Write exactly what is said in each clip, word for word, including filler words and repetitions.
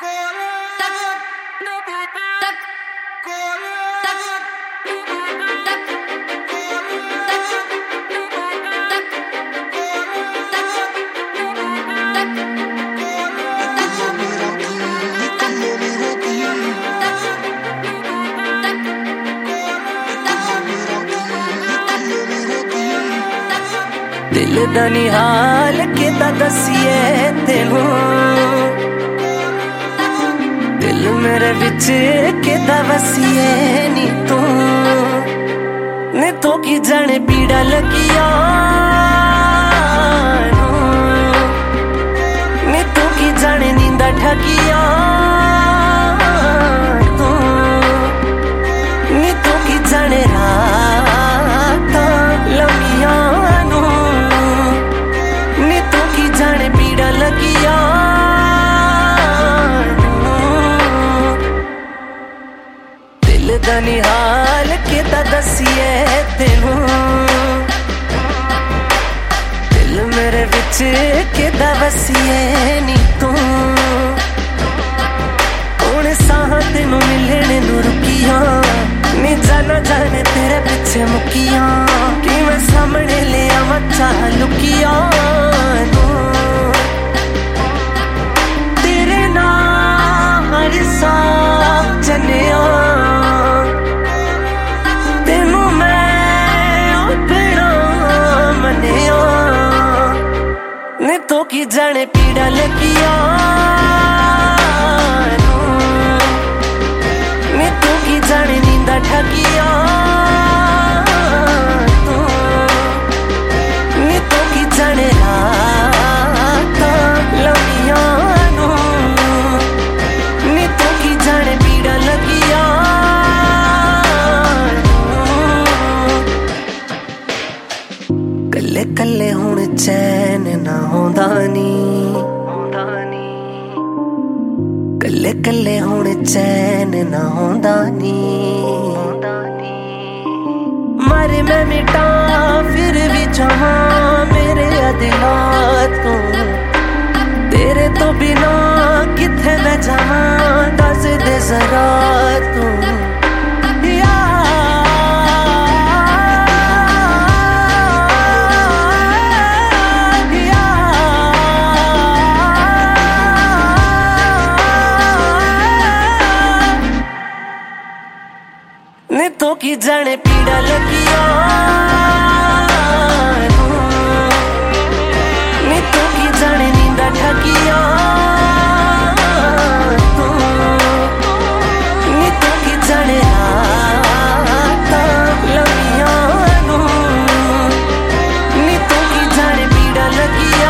दिल दा निहाल किदा दसिए तेनू, दिल मेरे विच किदा वसिए नी तू। ने तो की जाने पीड़ा लगिया, ने तो की जाने नींदा ठगिया तू, ने तो की जाने रात लमिया लगिया। दिल दा निहाल किदा दसिए तेनू, दिल मेरे विच किदा वसिए नी तू। हुण साह तेनू मिलने नू रुकिया, नी जाना जाने तेरे पिछे मुकिया। कि मैं सामने ले आवा चाह लुकिया नू, तेनू मैं अपना मनिया। ने तो की जाने पीड़ा लगिया, ने तो की जाने नींदा ठगिया तू, ने तो की जाने रात लमिया नू, ने तो की जाने पीड़ा लगिया। कल्ले कल्ले हुण चैन ना होंदा नी, कल्ले कल्ले हुण चैन ना होंदा नी। मारे मैं मिटा फिर भी चाहां मेरे दिला तू, तेरे तो बिना किथे मैं जावां दस दे जरा तू। ने तो की जाने पीड़ा लगिया, ने तो की जाने नींदा ठगिया तू, ने तो की जाने रात लमिया नू, ने तो की जाने पीड़ा लगिया।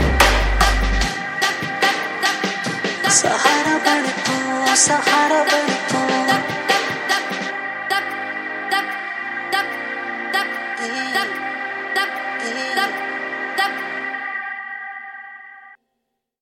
सहारा बन तू, सहारा बन